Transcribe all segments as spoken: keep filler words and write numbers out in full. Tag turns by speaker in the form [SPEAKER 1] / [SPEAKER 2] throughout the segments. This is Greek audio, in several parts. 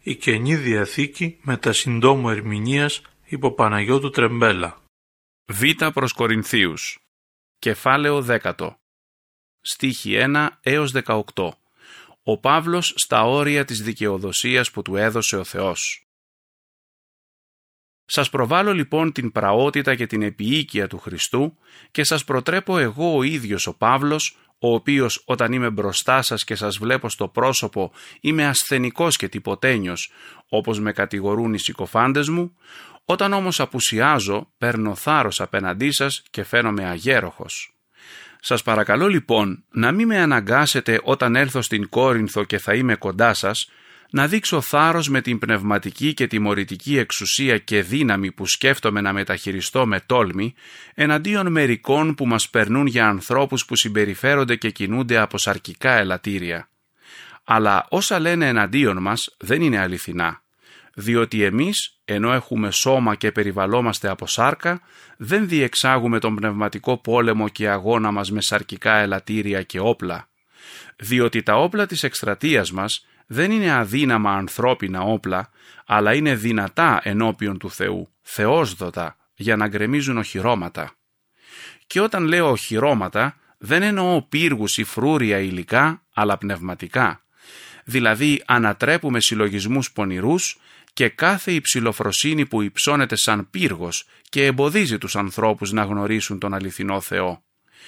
[SPEAKER 1] Η Καινή Διαθήκη μετά συντόμου ερμηνείας υπό Παναγιώτου Τρεμπέλα.
[SPEAKER 2] Β προς Κορινθίους. Κεφάλαιο δέκατο. Στίχοι ένα έως δεκαοκτώ. Ο Παύλος στα όρια της δικαιοδοσίας που του έδωσε ο Θεός. Σας προβάλλω λοιπόν την πραότητα και την επιοίκεια του Χριστού και σας προτρέπω εγώ ο ίδιος ο Παύλος, ο οποίος όταν είμαι μπροστά σας και σας βλέπω στο πρόσωπο είμαι ασθενικός και τυποτένιος, όπως με κατηγορούν οι συκοφάντες μου, όταν όμως απουσιάζω παίρνω θάρρος απέναντί σας και φαίνομαι αγέροχος. Σας παρακαλώ λοιπόν να μην με αναγκάσετε όταν έλθω στην Κόρινθο και θα είμαι κοντά σας, να δείξω θάρρος με την πνευματική και τιμωρητική εξουσία και δύναμη που σκέφτομαι να μεταχειριστώ με τόλμη, εναντίον μερικών που μας περνούν για ανθρώπους που συμπεριφέρονται και κινούνται από σαρκικά ελαττήρια. Αλλά όσα λένε εναντίον μας δεν είναι αληθινά, διότι εμείς, ενώ έχουμε σώμα και περιβαλλόμαστε από σάρκα, δεν διεξάγουμε τον πνευματικό πόλεμο και αγώνα μας με σαρκικά ελαττήρια και όπλα. Διότι τα όπλα της εκστρατείας μας δεν είναι αδύναμα ανθρώπινα όπλα, αλλά είναι δυνατά ενώπιον του Θεού, θεόσδοτα, για να γκρεμίζουν οχυρώματα. Και όταν λέω οχυρώματα, δεν εννοώ πύργους ή φρούρια υλικά, αλλά πνευματικά. Δηλαδή ανατρέπουμε συλλογισμούς πονηρούς και κάθε υψηλοφροσύνη που υψώνεται σαν πύργος και εμποδίζει τους ανθρώπους να γνωρίσουν τον αληθινό Θεό.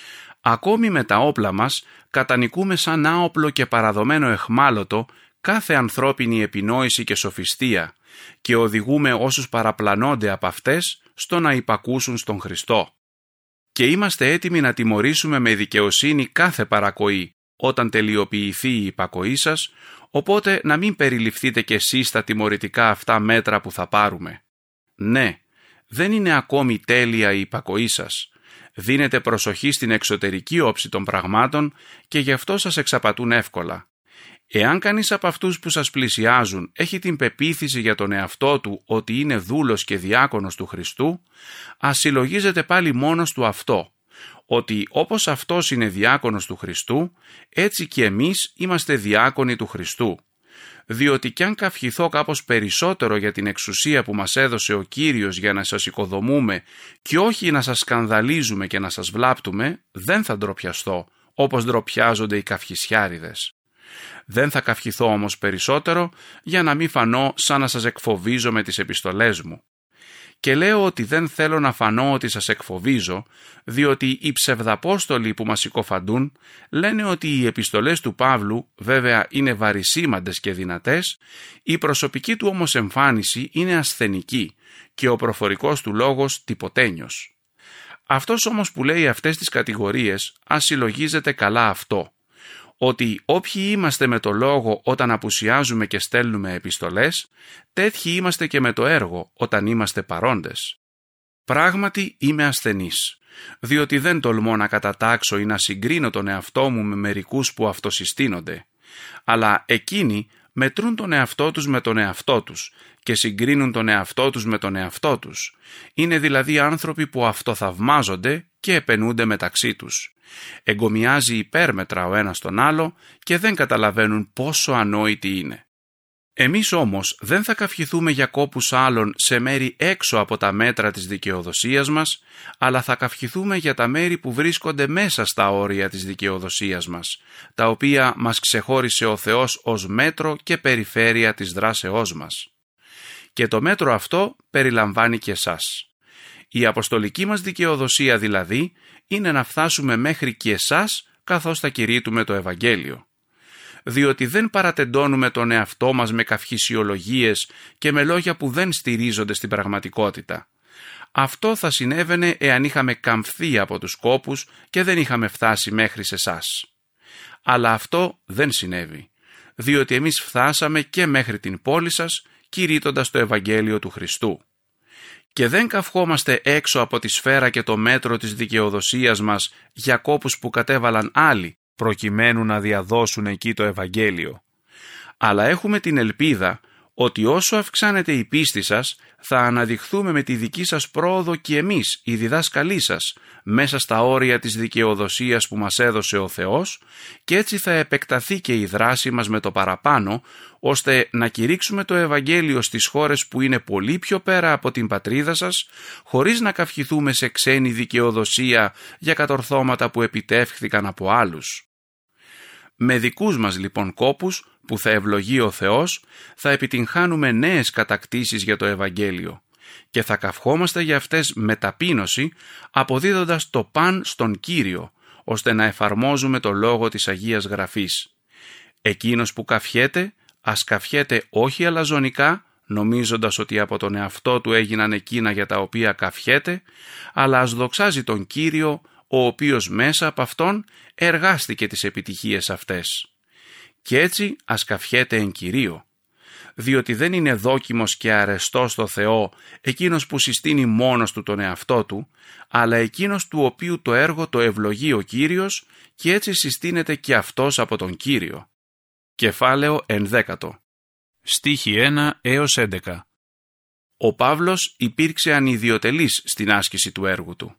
[SPEAKER 2] Ακόμη με τα όπλα μας κατανικούμε σαν άοπλο και παραδομένο εχμάλωτο κάθε ανθρώπινη επινόηση και σοφιστία και οδηγούμε όσους παραπλανώνται από αυτές στο να υπακούσουν στον Χριστό. Και είμαστε έτοιμοι να τιμωρήσουμε με δικαιοσύνη κάθε παρακοή όταν τελειοποιηθεί η υπακοή σας, οπότε να μην περιληφθείτε κι εσείς στα τιμωρητικά αυτά μέτρα που θα πάρουμε. Ναι, δεν είναι ακόμη τέλεια η υπακοή σας. Δίνετε προσοχή στην εξωτερική όψη των πραγμάτων και γι' αυτό σας εξαπατούν εύκολα. Εάν κανείς από αυτούς που σας πλησιάζουν έχει την πεποίθηση για τον εαυτό του ότι είναι δούλος και διάκονος του Χριστού, ας συλλογίζεται πάλι μόνος του αυτό, ότι όπως αυτός είναι διάκονος του Χριστού, έτσι και εμείς είμαστε διάκονοι του Χριστού. Διότι κι αν καυχηθώ κάπως περισσότερο για την εξουσία που μας έδωσε ο Κύριος για να σας οικοδομούμε και όχι να σας σκανδαλίζουμε και να σας βλάπτουμε, δεν θα ντροπιαστώ, όπως ντροπιάζονται οι καυχισιάριδες. Δεν θα καυχηθώ όμως περισσότερο για να μην φανώ σαν να σας εκφοβίζω με τις επιστολές μου. Και λέω ότι δεν θέλω να φανώ ότι σας εκφοβίζω, διότι οι ψευδαπόστολοι που μας συκοφαντούν λένε ότι οι επιστολές του Παύλου βέβαια είναι βαρισίμαντες και δυνατές, η προσωπική του όμως εμφάνιση είναι ασθενική και ο προφορικός του λόγος τυποτένιος. Αυτός όμως που λέει αυτές τις κατηγορίες ας συλλογίζεται καλά αυτό, ότι όποιοι είμαστε με το λόγο όταν απουσιάζουμε και στέλνουμε επιστολές, τέτοιοι είμαστε και με το έργο όταν είμαστε παρόντες. Πράγματι είμαι ασθενής, διότι δεν τολμώ να κατατάξω ή να συγκρίνω τον εαυτό μου με μερικούς που αυτοσυστήνονται, αλλά εκείνοι μετρούν τον εαυτό τους με τον εαυτό τους και συγκρίνουν τον εαυτό τους με τον εαυτό τους. Είναι δηλαδή άνθρωποι που αυτοθαυμάζονται και επενούνται μεταξύ τους. Εγκομιάζει υπέρμετρα ο ένας τον άλλο και δεν καταλαβαίνουν πόσο ανόητοι είναι. Εμείς όμως δεν θα καυχηθούμε για κόπους άλλων σε μέρη έξω από τα μέτρα της δικαιοδοσίας μας, αλλά θα καυχηθούμε για τα μέρη που βρίσκονται μέσα στα όρια της δικαιοδοσίας μας, τα οποία μας ξεχώρισε ο Θεός ως μέτρο και περιφέρεια της δράσεώς μας. Και το μέτρο αυτό περιλαμβάνει και εσάς. Η αποστολική μας δικαιοδοσία δηλαδή είναι να φτάσουμε μέχρι και εσάς καθώς θα κηρύττουμε το Ευαγγέλιο. Διότι δεν παρατεντώνουμε τον εαυτό μας με καυχησιολογίες και με λόγια που δεν στηρίζονται στην πραγματικότητα. Αυτό θα συνέβαινε εάν είχαμε καμφθεί από τους κόπους και δεν είχαμε φτάσει μέχρι σε εσάς. Αλλά αυτό δεν συνέβη, διότι εμείς φτάσαμε και μέχρι την πόλη σας κηρύττοντας το Ευαγγέλιο του Χριστού. Και δεν καυχόμαστε έξω από τη σφαίρα και το μέτρο της δικαιοδοσίας μας για κόπους που κατέβαλαν άλλοι, προκειμένου να διαδώσουν εκεί το Ευαγγέλιο. Αλλά έχουμε την ελπίδα ότι όσο αυξάνεται η πίστη σας, θα αναδειχθούμε με τη δική σας πρόοδο και εμείς, οι διδάσκαλοι σας, μέσα στα όρια της δικαιοδοσίας που μας έδωσε ο Θεός, και έτσι θα επεκταθεί και η δράση μας με το παραπάνω, ώστε να κηρύξουμε το Ευαγγέλιο στις χώρες που είναι πολύ πιο πέρα από την πατρίδα σας, χωρίς να καυχηθούμε σε ξένη δικαιοδοσία για κατορθώματα που επιτεύχθηκαν από άλλους. Με δικούς μας λοιπόν κόπους, που θα ευλογεί ο Θεός, θα επιτυγχάνουμε νέες κατακτήσεις για το Ευαγγέλιο και θα καυχόμαστε για αυτές με ταπείνωση, αποδίδοντας το παν στον Κύριο, ώστε να εφαρμόζουμε το λόγο της Αγίας Γραφής. Εκείνος που καυχέται, ας καυχέται όχι αλαζονικά, νομίζοντας ότι από τον εαυτό του έγιναν εκείνα για τα οποία καυχέται, αλλά ας δοξάζει τον Κύριο, ο οποίος μέσα από αυτόν εργάστηκε τις επιτυχίες αυτές. Και έτσι ας καυχέται εν Κυρίω, διότι δεν είναι δόκιμος και αρεστός στο Θεό εκείνος που συστήνει μόνος του τον εαυτό του, αλλά εκείνος του οποίου το έργο το ευλογεί ο Κύριος, και έτσι συστήνεται και αυτός από τον Κύριο. Κεφάλαιο ενδέκατο.
[SPEAKER 3] Στίχοι ένα έως έντεκα.
[SPEAKER 2] Ο Παύλος υπήρξε ανιδιοτελής στην άσκηση του έργου του.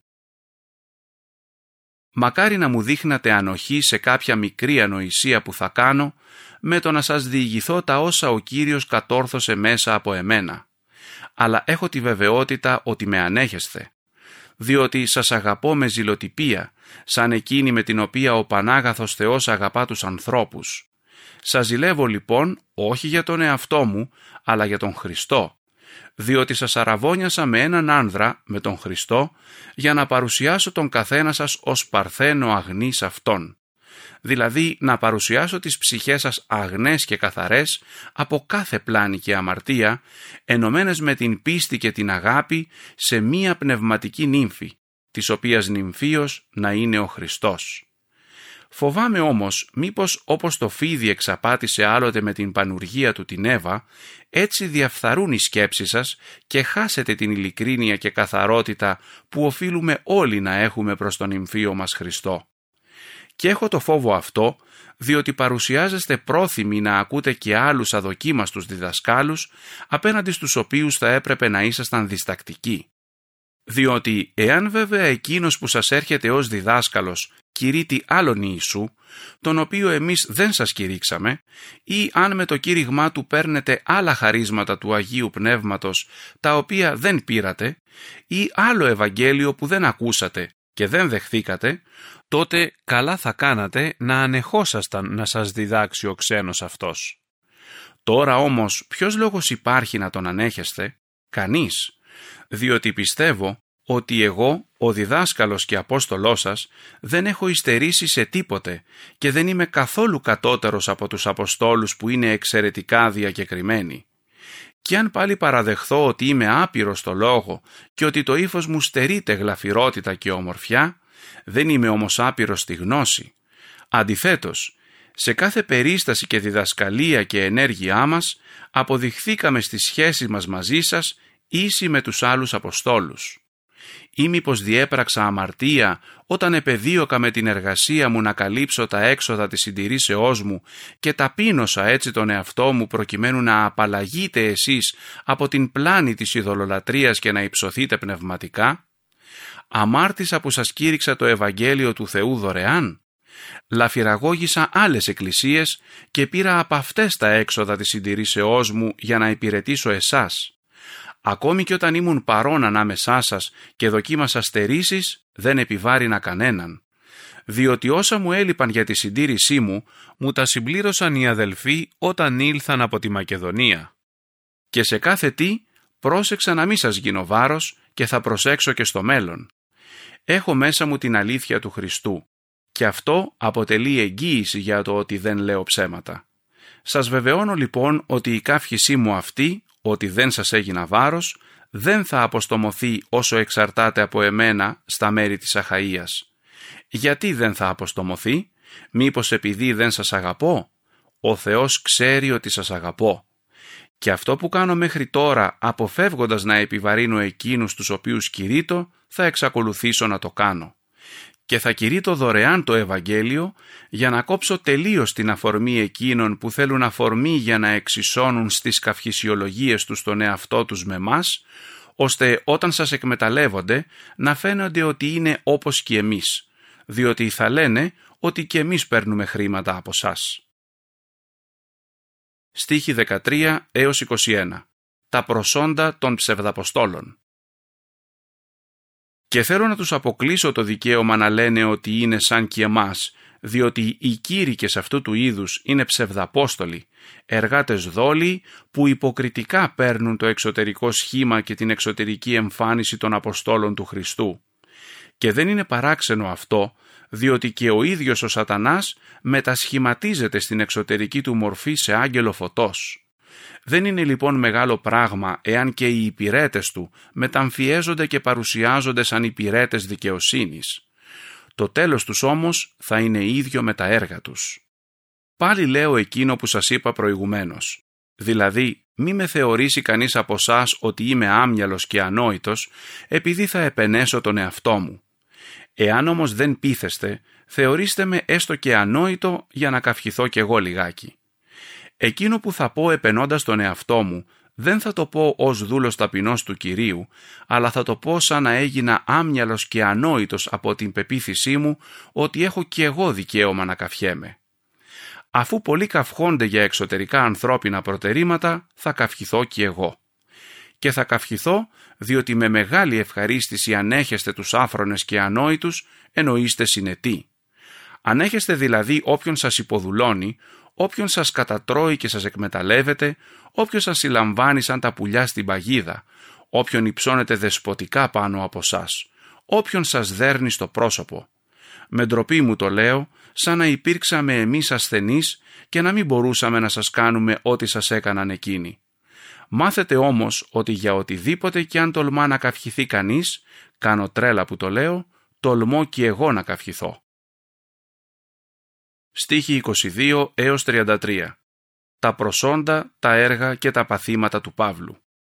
[SPEAKER 2] Μακάρι να μου δείχνατε ανοχή σε κάποια μικρή ανοησία που θα κάνω, με το να σας διηγηθώ τα όσα ο Κύριος κατόρθωσε μέσα από εμένα. Αλλά έχω τη βεβαιότητα ότι με ανέχεστε, διότι σας αγαπώ με ζηλοτυπία, σαν εκείνη με την οποία ο Πανάγαθος Θεός αγαπά τους ανθρώπους. Σας ζηλεύω λοιπόν όχι για τον εαυτό μου, αλλά για τον Χριστό, διότι σας αραβώνιασα με έναν άνδρα, με τον Χριστό, για να παρουσιάσω τον καθένα σας ως παρθένο αγνής αυτόν. Δηλαδή να παρουσιάσω τις ψυχές σας αγνές και καθαρές από κάθε πλάνη και αμαρτία, ενωμένες με την πίστη και την αγάπη σε μία πνευματική νύμφη, της οποίας νυμφίος να είναι ο Χριστός. Φοβάμαι όμως μήπως όπως το φίδι εξαπάτησε άλλοτε με την πανουργία του την Εύα, έτσι διαφθαρούν οι σκέψεις σας και χάσετε την ειλικρίνεια και καθαρότητα που οφείλουμε όλοι να έχουμε προς τον νυμφίο μας Χριστό. Και έχω το φόβο αυτό, διότι παρουσιάζεστε πρόθυμοι να ακούτε και άλλους αδοκίμαστους διδασκάλους, απέναντι στους οποίους θα έπρεπε να ήσασταν διστακτικοί. Διότι εάν βέβαια εκείνος που σας έρχεται ως διδάσκαλος κηρύττει άλλον Ιησού, τον οποίο εμείς δεν σας κηρύξαμε, ή αν με το κήρυγμά του παίρνετε άλλα χαρίσματα του Αγίου Πνεύματος, τα οποία δεν πήρατε, ή άλλο Ευαγγέλιο που δεν ακούσατε και δεν δεχθήκατε, τότε καλά θα κάνατε να ανεχόσασταν να σας διδάξει ο ξένος αυτός. Τώρα όμως ποιος λόγος υπάρχει να τον ανέχεστε? Κανείς, διότι πιστεύω ότι εγώ, ο διδάσκαλος και απόστολός σας, δεν έχω υστερήσει σε τίποτε και δεν είμαι καθόλου κατώτερος από τους αποστόλους που είναι εξαιρετικά διακεκριμένοι. Κι αν πάλι παραδεχθώ ότι είμαι άπειρος στο λόγο και ότι το ύφος μου στερείται γλαφυρότητα και ομορφιά, δεν είμαι όμως άπειρος στη γνώση. Αντιθέτως, σε κάθε περίσταση και διδασκαλία και ενέργειά μας, αποδειχθήκαμε στις σχέσεις μας μαζί σας ίσοι με τους άλλους αποστόλους. Ή μήπως διέπραξα αμαρτία όταν επεδίωκα με την εργασία μου να καλύψω τα έξοδα της συντηρήσεώς μου και ταπείνωσα έτσι τον εαυτό μου προκειμένου να απαλλαγείτε εσείς από την πλάνη της ειδωλολατρίας και να υψωθείτε πνευματικά? Αμάρτησα που σας κήρυξα το Ευαγγέλιο του Θεού δωρεάν? Λαφυραγώγησα άλλες εκκλησίες και πήρα από αυτές τα έξοδα της συντηρήσεώς μου για να υπηρετήσω εσάς. Ακόμη και όταν ήμουν παρόν ανάμεσά σας και δοκίμασα στερήσεις, δεν επιβάρυνα κανέναν. Διότι όσα μου έλειπαν για τη συντήρησή μου, μου τα συμπλήρωσαν οι αδελφοί όταν ήλθαν από τη Μακεδονία. Και σε κάθε τι πρόσεξα να μην σας γίνω βάρος και θα προσέξω και στο μέλλον. Έχω μέσα μου την αλήθεια του Χριστού και αυτό αποτελεί εγγύηση για το ότι δεν λέω ψέματα. Σας βεβαιώνω λοιπόν ότι η καύχησή μου αυτή, ότι δεν σας έγινα βάρος, δεν θα αποστομωθεί όσο εξαρτάται από εμένα στα μέρη της Αχαΐας. Γιατί δεν θα αποστομωθεί? Μήπως επειδή δεν σας αγαπώ? Ο Θεός ξέρει ότι σας αγαπώ. Και αυτό που κάνω μέχρι τώρα, αποφεύγοντας να επιβαρύνω εκείνους τους οποίους κηρύττω, θα εξακολουθήσω να το κάνω. και θα κηρύττω δωρεάν το Ευαγγέλιο για να κόψω τελείως την αφορμή εκείνων που θέλουν αφορμή για να εξισώνουν στις καυχησιολογίες τους τον εαυτό τους με μας, ώστε όταν σας εκμεταλλεύονται να φαίνονται ότι είναι όπως και εμείς, διότι θα λένε ότι και εμείς παίρνουμε χρήματα από σας. Στίχοι δεκατρία έως είκοσι ένα. Τα προσόντα των ψευδαποστόλων. Και θέλω να τους αποκλείσω το δικαίωμα να λένε ότι είναι σαν και εμάς, διότι οι κήρυκες αυτού του είδους είναι ψευδαπόστολοι, εργάτες δόλοι που υποκριτικά παίρνουν το εξωτερικό σχήμα και την εξωτερική εμφάνιση των Αποστόλων του Χριστού. Και δεν είναι παράξενο αυτό, διότι και ο ίδιος ο Σατανάς μετασχηματίζεται στην εξωτερική του μορφή σε άγγελο φωτός. Δεν είναι λοιπόν μεγάλο πράγμα εάν και οι υπηρέτες του μεταμφιέζονται και παρουσιάζονται σαν υπηρέτες δικαιοσύνης. Το τέλος τους όμως θα είναι ίδιο με τα έργα τους. Πάλι λέω εκείνο που σας είπα προηγουμένως. Δηλαδή, μη με θεωρήσει κανείς από σας ότι είμαι άμυαλος και ανόητος, επειδή θα επενέσω τον εαυτό μου. Εάν όμως δεν πείθεστε, θεωρήστε με έστω και ανόητο για να καυχηθώ κι εγώ λιγάκι. Εκείνο που θα πω επενώντας τον εαυτό μου, δεν θα το πω ως δούλος ταπεινός του Κυρίου, αλλά θα το πω σαν να έγινα άμυαλος και ανόητος από την πεποίθησή μου ότι έχω κι εγώ δικαίωμα να καυχέμαι. Αφού πολλοί καυχόνται για εξωτερικά ανθρώπινα προτερήματα, θα καυχηθώ κι εγώ. Και θα καυχηθώ διότι με μεγάλη ευχαρίστηση ανέχεστε τους άφρονες και ανόητους, ενώ είστε συνετοί. Ανέχεστε δηλαδή όποιον σας υποδουλώνει, όποιον σας κατατρώει και σας εκμεταλλεύεται, όποιον σας συλλαμβάνει σαν τα πουλιά στην παγίδα, όποιον υψώνεται δεσποτικά πάνω από σας, όποιον σας δέρνει στο πρόσωπο. Με ντροπή μου το λέω, σαν να υπήρξαμε εμείς ασθενείς και να μην μπορούσαμε να σας κάνουμε ό,τι σας έκαναν εκείνοι. Μάθετε όμως ότι για οτιδήποτε κι αν τολμά να καυχηθεί κανείς, κάνω τρέλα που το λέω, τολμώ κι εγώ να καυχηθώ. Στίχοι είκοσι δύο έως τριάντα τρία. Τα προσόντα, τα έργα και τα παθήματα του Παύλου.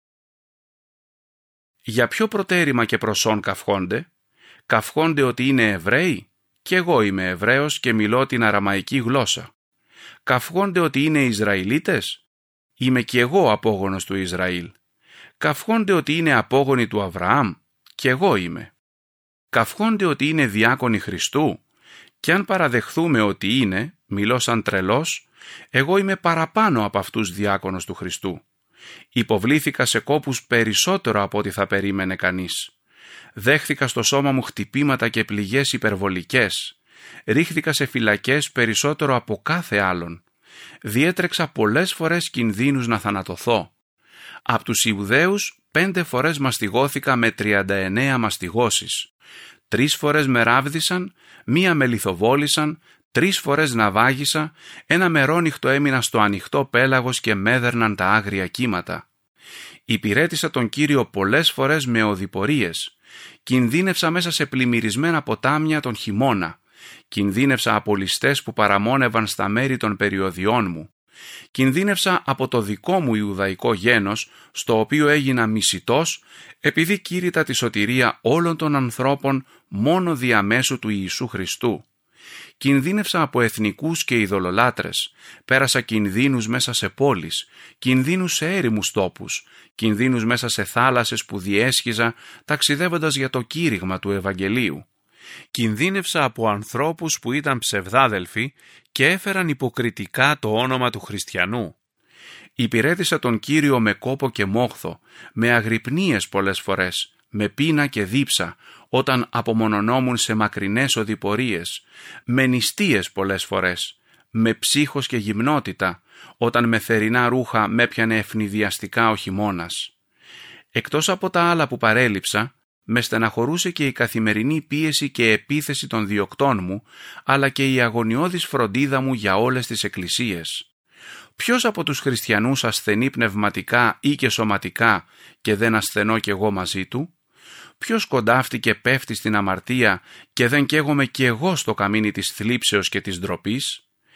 [SPEAKER 2] Για ποιο προτέρημα και προσόν καυχόνται? Καυχόνται ότι είναι Εβραίοι? Κι εγώ είμαι Εβραίος και μιλώ την αραμαϊκή γλώσσα. Καυχόνται ότι είναι Ισραηλίτες? Είμαι κι εγώ απόγονος του Ισραήλ. Καυχόνται ότι είναι απόγονοι του Αβραάμ? Κι εγώ είμαι. Καυχόνται ότι είναι διάκονοι Χριστού? Κι αν παραδεχθούμε ότι είναι, μιλώ σαν τρελός, εγώ είμαι παραπάνω από αυτούς διάκονος του Χριστού. Υποβλήθηκα σε κόπους περισσότερο από ό,τι θα περίμενε κανείς. Δέχθηκα στο σώμα μου χτυπήματα και πληγές υπερβολικές. Ρίχθηκα σε φυλακές περισσότερο από κάθε άλλον. Διέτρεξα πολλές φορές κινδύνους να θανατωθώ. Απ' τους Ιουδαίους πέντε φορές μαστιγώθηκα με τριάντα εννέα μαστιγώσεις. Τρεις φορές με ράβδισαν, μία με λιθοβόλησαν, τρεις φορές ναυάγισα, ένα μερόνυχτο έμεινα στο ανοιχτό πέλαγος και μέδερναν τα άγρια κύματα. Υπηρέτησα τον Κύριο πολλές φορές με οδηπορίες. Κινδύνευσα μέσα σε πλημμυρισμένα ποτάμια τον χειμώνα. Κινδύνευσα από ληστές που παραμόνευαν στα μέρη των περιοδιών μου. Κινδύνευσα από το δικό μου Ιουδαϊκό γένος, στο οποίο έγινα μισητός, επειδή κήρυτα τη σωτηρία όλων των ανθρώπων μόνο διαμέσου του Ιησού Χριστού. Κινδύνευσα από εθνικούς και ειδωλολάτρες, πέρασα κινδύνους μέσα σε πόλεις, κινδύνους σε έρημους τόπους, κινδύνους μέσα σε θάλασσες που διέσχιζα ταξιδεύοντας για το κήρυγμα του Ευαγγελίου. Κινδύνευσα από ανθρώπους που ήταν ψευδάδελφοι και έφεραν υποκριτικά το όνομα του χριστιανού. Υπηρέτησα τον Κύριο με κόπο και μόχθο, με αγρυπνίες πολλές φορές, με πείνα και δίψα, όταν απομονωνόμουν σε μακρινές οδηπορίες, με νηστείες πολλές φορές, με ψύχος και γυμνότητα, όταν με θερινά ρούχα με έπιανε ευνηδιαστικά ο χειμώνας. Εκτός από τα άλλα που παρέλειψα, με στεναχωρούσε και η καθημερινή πίεση και επίθεση των διοκτών μου, αλλά και η αγωνιώδης φροντίδα μου για όλες τις εκκλησίες. Ποιος από τους χριστιανούς ασθενεί πνευματικά ή και σωματικά και δεν ασθενώ κι εγώ μαζί του? Ποιος κοντάφτει και πέφτει στην αμαρτία και δεν καίγομαι κι εγώ στο καμίνι της θλίψεως και της ντροπής?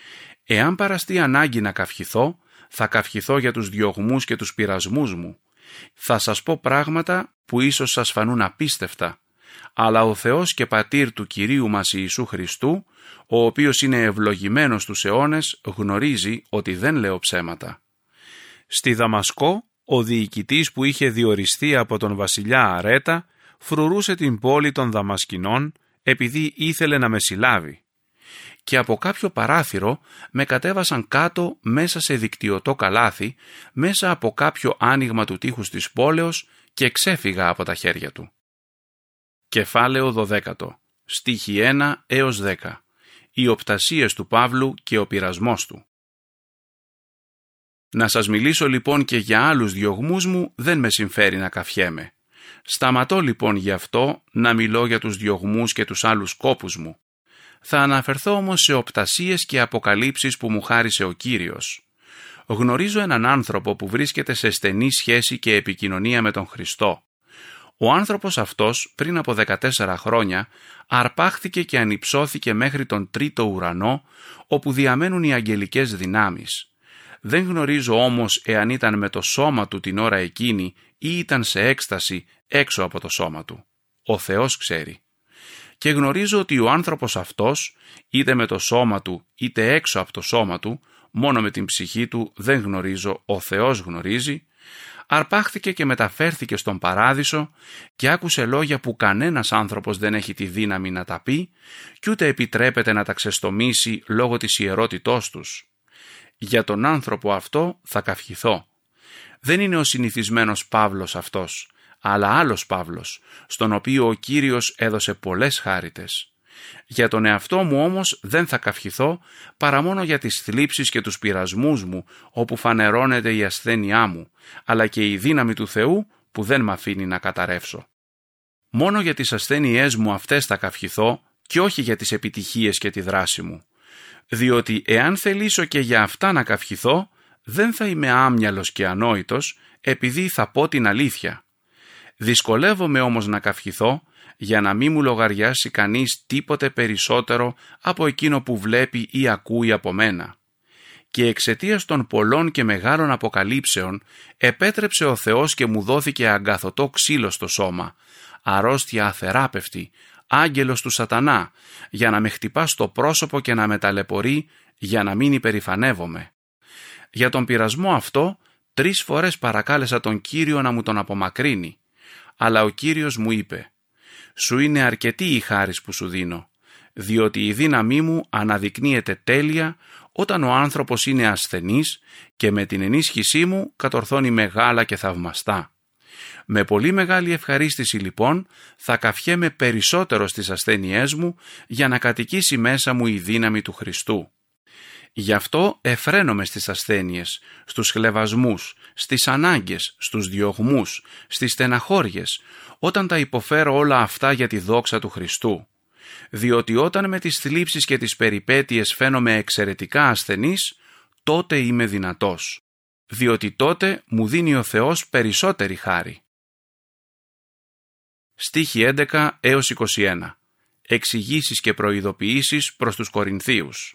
[SPEAKER 2] Εάν παραστεί ανάγκη να καυχηθώ, θα καυχηθώ για τους διωγμούς και τους πειρασμούς μου. Θα σας πω πράγματα που ίσως σας φανούν απίστευτα. αλλά ο Θεός και Πατήρ του Κυρίου μας Ιησού Χριστού, ο οποίος είναι ευλογημένος στους αιώνες, γνωρίζει ότι δεν λέω ψέματα.
[SPEAKER 3] Στη Δαμασκό, ο διοικητής που είχε διοριστεί από τον βασιλιά Αρέτα φρουρούσε την πόλη των Δαμασκηνών επειδή ήθελε να με συλλάβει. Και από κάποιο παράθυρο με κατέβασαν κάτω μέσα σε δικτυωτό καλάθι, μέσα από κάποιο άνοιγμα του τείχους της πόλεως και ξέφυγα από τα χέρια του. Κεφάλαιο δωδέκατο, στίχοι ένα έως δέκα. Οι οπτασίες του Παύλου και ο πειρασμός του. Να σας μιλήσω λοιπόν και για άλλους διωγμούς μου δεν με συμφέρει να καφιέμαι. Σταματώ λοιπόν γι' αυτό να μιλώ για τους διωγμούς και τους άλλους κόπους μου. Θα αναφερθώ όμως σε οπτασίες και αποκαλύψεις που μου χάρισε ο Κύριος. Γνωρίζω έναν άνθρωπο που βρίσκεται σε στενή σχέση και επικοινωνία με τον Χριστό. Ο άνθρωπος αυτός πριν από δεκατέσσερα χρόνια αρπάχθηκε και ανυψώθηκε μέχρι τον τρίτο ουρανό, όπου διαμένουν οι αγγελικές δυνάμεις. Δεν γνωρίζω όμως εάν ήταν με το σώμα του την ώρα εκείνη ή ήταν σε έκσταση έξω από το σώμα του. Ο Θεός ξέρει. Και γνωρίζω ότι ο άνθρωπος αυτός, είτε με το σώμα του είτε έξω από το σώμα του, μόνο με την ψυχή του δεν γνωρίζω, ο Θεός γνωρίζει, αρπάχθηκε και μεταφέρθηκε στον παράδεισο και άκουσε λόγια που κανένας άνθρωπος δεν έχει τη δύναμη να τα πει κι ούτε επιτρέπεται να τα ξεστομίσει λόγω της ιερότητός τους. Για τον άνθρωπο αυτό θα καυχηθώ. Δεν είναι ο συνηθισμένος Παύλος αυτός, αλλά άλλος Παύλος, στον οποίο ο Κύριος έδωσε πολλές χάριτες. Για τον εαυτό μου όμως δεν θα καυχηθώ παρά μόνο για τις θλίψεις και τους πειρασμούς μου, όπου φανερώνεται η ασθένειά μου, αλλά και η δύναμη του Θεού που δεν μ' αφήνει να καταρρεύσω. Μόνο για τις ασθένειές μου αυτές θα καυχηθώ και όχι για τις επιτυχίες και τη δράση μου. Διότι εάν θελήσω και για αυτά να καυχηθώ, δεν θα είμαι άμυαλος και ανόητος, επειδή θα πω την αλήθεια. Δυσκολεύομαι όμως να καυχηθώ, για να μην μου λογαριάσει κανείς τίποτε περισσότερο από εκείνο που βλέπει ή ακούει από μένα. Και εξαιτίας των πολλών και μεγάλων αποκαλύψεων, επέτρεψε ο Θεός και μου δόθηκε αγκαθωτό ξύλο στο σώμα, αρρώστια αθεράπευτη, άγγελος του σατανά, για να με χτυπά στο πρόσωπο και να με ταλαιπωρεί, για να μην υπερηφανεύομαι. Για τον πειρασμό αυτό, τρεις φορές παρακάλεσα τον Κύριο να μου τον απομακρύνει, αλλά ο Κύριος μου είπε: «Σου είναι αρκετή η χάρις που σου δίνω, διότι η δύναμή μου αναδεικνύεται τέλεια όταν ο άνθρωπος είναι ασθενής και με την ενίσχυσή μου κατορθώνει μεγάλα και θαυμαστά». Με πολύ μεγάλη ευχαρίστηση λοιπόν θα καυχέμαι περισσότερο στις ασθένειές μου για να κατοικήσει μέσα μου η δύναμη του Χριστού. Γι' αυτό εφραίνομαι στις ασθένειες, στους χλευασμούς, στις ανάγκες, στους διωγμούς, στις στεναχώριες, όταν τα υποφέρω όλα αυτά για τη δόξα του Χριστού. Διότι όταν με τις θλίψεις και τις περιπέτειες φαίνομαι εξαιρετικά ασθενής, τότε είμαι δυνατός. Διότι τότε μου δίνει ο Θεός περισσότερη χάρη. Στίχοι έντεκα έως είκοσι ένα. Εξηγήσεις και προειδοποιήσεις προς τους Κορινθίους.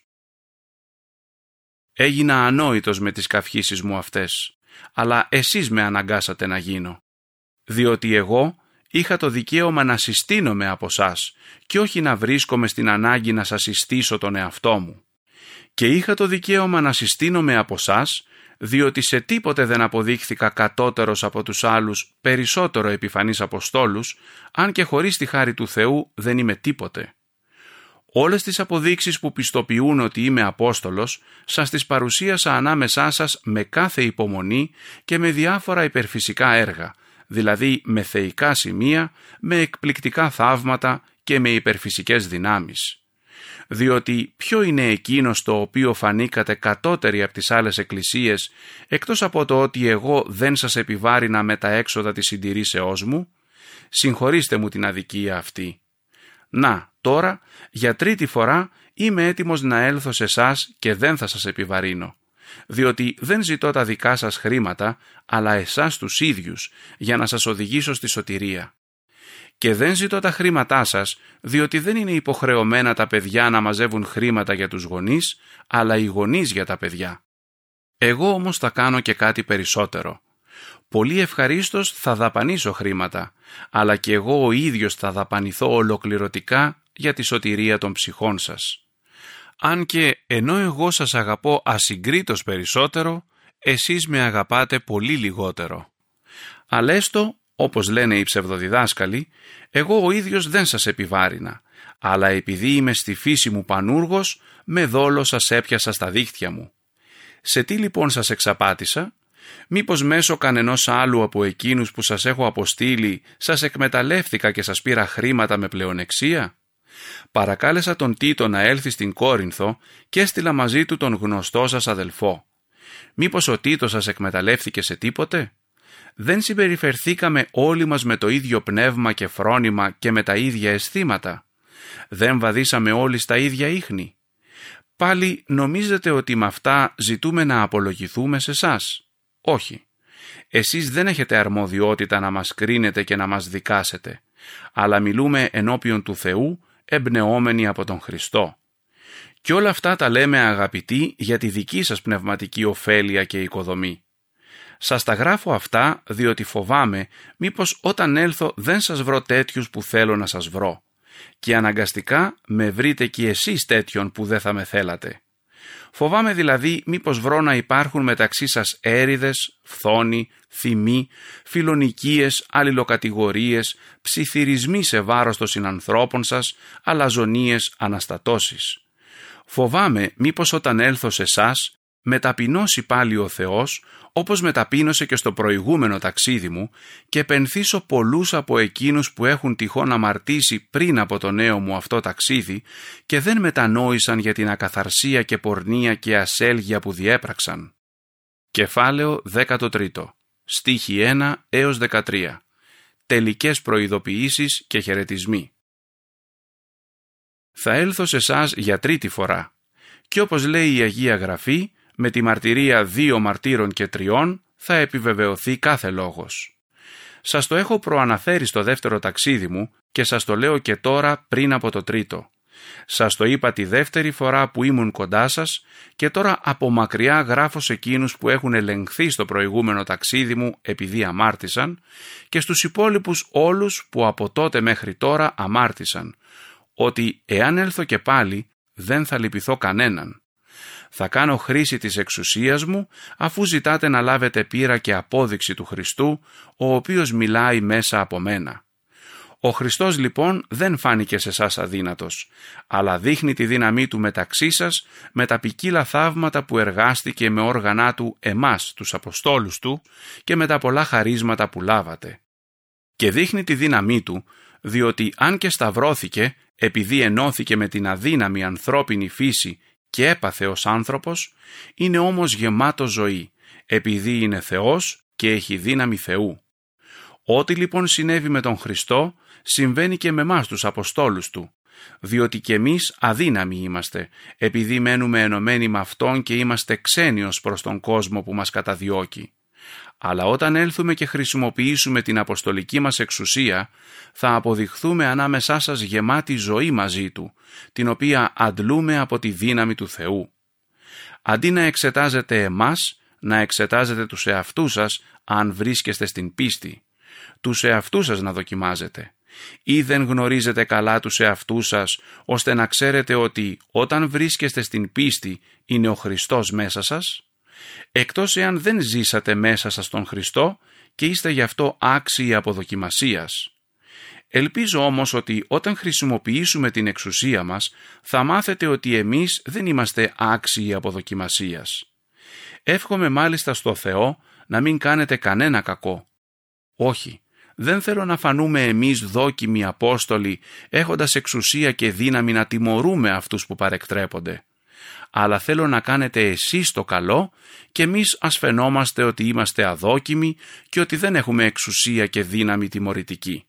[SPEAKER 3] Έγινα ανόητος με τις καυχήσεις μου αυτές, αλλά εσείς με αναγκάσατε να γίνω. Διότι εγώ είχα το δικαίωμα να συστήνομαι από σας και όχι να βρίσκομαι στην ανάγκη να σας συστήσω τον εαυτό μου. Και είχα το δικαίωμα να συστήνομαι από σας, διότι σε τίποτε δεν αποδείχθηκα κατώτερος από τους άλλους περισσότερο επιφανής αποστόλους, αν και χωρίς τη χάρη του Θεού δεν είμαι τίποτε. Όλες τις αποδείξεις που πιστοποιούν ότι είμαι Απόστολος, σας τις παρουσίασα ανάμεσά σας με κάθε υπομονή και με διάφορα υπερφυσικά έργα, δηλαδή με θεϊκά σημεία, με εκπληκτικά θαύματα και με υπερφυσικές δυνάμεις. Διότι ποιο είναι εκείνο στο οποίο φανήκατε κατώτεροι από τις άλλες εκκλησίες, εκτός από το ότι εγώ δεν σας επιβάρυνα με τα έξοδα της συντηρήσεώς μου? Συγχωρήστε μου την αδικία αυτή. Να, τώρα, για τρίτη φορά είμαι έτοιμος να έλθω σε εσάς και δεν θα σας επιβαρύνω, διότι δεν ζητώ τα δικά σας χρήματα, αλλά εσάς τους ίδιους, για να σας οδηγήσω στη σωτηρία. Και δεν ζητώ τα χρήματά σας, διότι δεν είναι υποχρεωμένα τα παιδιά να μαζεύουν χρήματα για τους γονείς, αλλά οι γονείς για τα παιδιά. Εγώ όμως θα κάνω και κάτι περισσότερο.
[SPEAKER 2] Πολύ ευχαρίστως θα δαπανίσω χρήματα, αλλά και εγώ ο ίδιος θα δαπανηθώ ολοκληρωτικά για τη σωτηρία των ψυχών σας. Αν και ενώ εγώ σας αγαπώ ασυγκρίτως περισσότερο, εσείς με αγαπάτε πολύ λιγότερο. Αλλά έστω, όπως λένε οι ψευδοδιδάσκαλοι, εγώ ο ίδιος δεν σας επιβάρυνα, αλλά επειδή είμαι στη φύση μου πανούργος, με δόλο σας έπιασα στα δίχτυα μου. Σε τι λοιπόν σας εξαπάτησα? Μήπως μέσω κανενός άλλου από εκείνους που σας έχω αποστείλει σας εκμεταλλεύτηκα και σας πήρα χρήματα με πλεονεξία? Παρακάλεσα τον Τίτο να έλθει στην Κόρινθο και έστειλα μαζί του τον γνωστό σας αδελφό. Μήπως ο Τίτος σας εκμεταλλεύθηκε σε τίποτε? Δεν συμπεριφερθήκαμε όλοι μας με το ίδιο πνεύμα και φρόνημα και με τα ίδια αισθήματα? Δεν βαδίσαμε όλοι στα ίδια ίχνη? Πάλι νομίζετε ότι με αυτά ζητούμε να απολογηθούμε σε εσάς? Όχι. Εσείς δεν έχετε αρμοδιότητα να μας κρίνετε και να μας δικάσετε, αλλά μιλούμε ενώπιον του Θεού εμπνεόμενοι από τον Χριστό. Και όλα αυτά τα λέμε, αγαπητοί, για τη δική σας πνευματική ωφέλεια και οικοδομή. Σας τα γράφω αυτά διότι φοβάμαι μήπως όταν έλθω δεν σας βρω τέτοιους που θέλω να σας βρω και αναγκαστικά με βρείτε κι εσείς τέτοιον που δεν θα με θέλατε. Φοβάμαι δηλαδή μήπως βρω να υπάρχουν μεταξύ σας έρηδες, φθόνοι, θυμοί, φιλονικίες, αλληλοκατηγορίες, ψιθυρισμοί σε βάρος των συνανθρώπων σας, αλαζονίες, αναστατώσεις. Φοβάμαι μήπως όταν έλθω σε εσάς με ταπεινώσει πάλι ο Θεός, όπως με ταπείνωσε και στο προηγούμενο ταξίδι μου, και πενθήσω πολλούς από εκείνους που έχουν τυχόν αμαρτήσει πριν από το νέο μου αυτό ταξίδι και δεν μετανόησαν για την ακαθαρσία και πορνεία και ασέλγεια που διέπραξαν. Κεφάλαιο δεκατρία, στίχοι ένα έως δεκατρία. Τελικές προειδοποιήσεις και χαιρετισμοί. Θα έλθω σε εσάς για τρίτη φορά και όπως λέει η Αγία Γραφή, με τη μαρτυρία δύο μαρτύρων και τριών θα επιβεβαιωθεί κάθε λόγος. Σας το έχω προαναφέρει στο δεύτερο ταξίδι μου και σας το λέω και τώρα πριν από το τρίτο. Σας το είπα τη δεύτερη φορά που ήμουν κοντά σας και τώρα από μακριά γράφω σε εκείνους που έχουν ελεγχθεί στο προηγούμενο ταξίδι μου επειδή αμάρτησαν και στους υπόλοιπους όλους που από τότε μέχρι τώρα αμάρτησαν, ότι εάν έλθω και πάλι δεν θα λυπηθώ κανέναν. Θα κάνω χρήση της εξουσίας μου αφού ζητάτε να λάβετε πείρα και απόδειξη του Χριστού, ο οποίος μιλάει μέσα από μένα. Ο Χριστός λοιπόν δεν φάνηκε σε εσάς αδύνατος, αλλά δείχνει τη δύναμή του μεταξύ σας με τα ποικίλα θαύματα που εργάστηκε με όργανά του εμάς, τους Αποστόλους του, και με τα πολλά χαρίσματα που λάβατε. Και δείχνει τη δύναμή του, διότι αν και σταυρώθηκε, επειδή ενώθηκε με την αδύναμη ανθρώπινη φύση και έπαθε ως άνθρωπος, είναι όμως γεμάτος ζωή, επειδή είναι Θεός και έχει δύναμη Θεού. Ό,τι λοιπόν συνέβη με τον Χριστό, συμβαίνει και με εμάς τους Αποστόλους Του, διότι και εμείς αδύναμοι είμαστε, επειδή μένουμε ενωμένοι με Αυτόν και είμαστε ξένοι ως προς τον κόσμο που μας καταδιώκει. Αλλά όταν έλθουμε και χρησιμοποιήσουμε την αποστολική μας εξουσία, θα αποδειχθούμε ανάμεσά σας γεμάτη ζωή μαζί Του, την οποία αντλούμε από τη δύναμη του Θεού. Αντί να εξετάζετε εμάς, να εξετάζετε τους εαυτούς σας αν βρίσκεστε στην πίστη. Τους εαυτούς σας να δοκιμάζετε. Ή δεν γνωρίζετε καλά τους εαυτούς σας, ώστε να ξέρετε ότι όταν βρίσκεστε στην πίστη είναι ο Χριστός μέσα σας? Εκτός εάν δεν ζήσατε μέσα σας τον Χριστό και είστε γι' αυτό άξιοι αποδοκιμασίας. Ελπίζω όμως ότι όταν χρησιμοποιήσουμε την εξουσία μας θα μάθετε ότι εμείς δεν είμαστε άξιοι αποδοκιμασίας. Εύχομαι μάλιστα στο Θεό να μην κάνετε κανένα κακό. Όχι, δεν θέλω να φανούμε εμείς δόκιμοι Απόστολοι έχοντας εξουσία και δύναμη να τιμωρούμε αυτούς που παρεκτρέπονται. Αλλά θέλω να κάνετε εσείς το καλό και εμείς ας φαινόμαστε ότι είμαστε αδόκιμοι και ότι δεν έχουμε εξουσία και δύναμη τιμωρητική.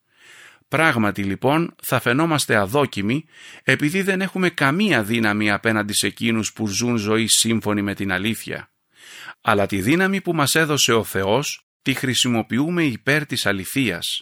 [SPEAKER 2] Πράγματι λοιπόν θα φαινόμαστε αδόκιμοι επειδή δεν έχουμε καμία δύναμη απέναντι σε εκείνους που ζουν ζωή σύμφωνη με την αλήθεια. Αλλά τη δύναμη που μας έδωσε ο Θεός τη χρησιμοποιούμε υπέρ της αληθείας.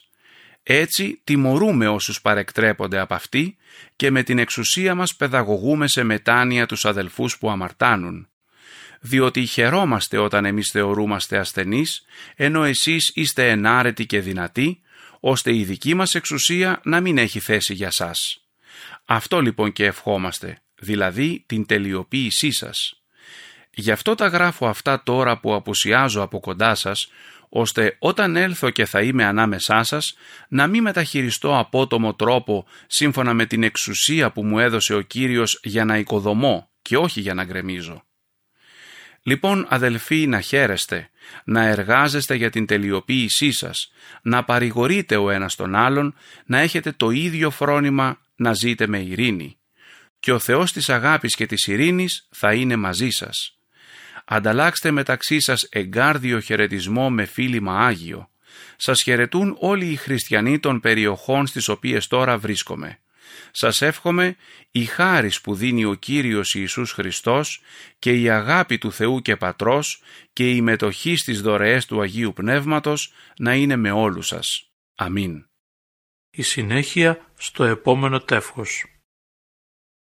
[SPEAKER 2] Έτσι τιμωρούμε όσους παρεκτρέπονται από αυτή και με την εξουσία μας παιδαγωγούμε σε μετάνοια τους αδελφούς που αμαρτάνουν. διότι χαιρόμαστε όταν εμείς θεωρούμαστε ασθενείς, ενώ εσείς είστε ενάρετοι και δυνατοί, ώστε η δική μας εξουσία να μην έχει θέση για σας. Αυτό λοιπόν και ευχόμαστε, δηλαδή την τελειοποίησή σας. Γι' αυτό τα γράφω αυτά τώρα που απουσιάζω από κοντά σας, ώστε όταν έλθω και θα είμαι ανάμεσά σας, να μην μεταχειριστώ απότομο τρόπο σύμφωνα με την εξουσία που μου έδωσε ο Κύριος για να οικοδομώ και όχι για να γκρεμίζω. Λοιπόν, αδελφοί, να χαίρεστε, να εργάζεστε για την τελειοποίησή σας, να παρηγορείτε ο ένας τον άλλον, να έχετε το ίδιο φρόνημα, να ζείτε με ειρήνη. Και ο Θεός της αγάπης και της ειρήνης θα είναι μαζί σας. Ανταλλάξτε μεταξύ σας εγκάρδιο χαιρετισμό με φίλημα Άγιο. Σας χαιρετούν όλοι οι χριστιανοί των περιοχών στις οποίες τώρα βρίσκομαι. Σας εύχομαι η χάρις που δίνει ο Κύριος Ιησούς Χριστός και η αγάπη του Θεού και Πατρός και η μετοχή στις δωρεές του Αγίου Πνεύματος να είναι με όλους σας. Αμήν.
[SPEAKER 1] Η συνέχεια στο επόμενο τεύχος.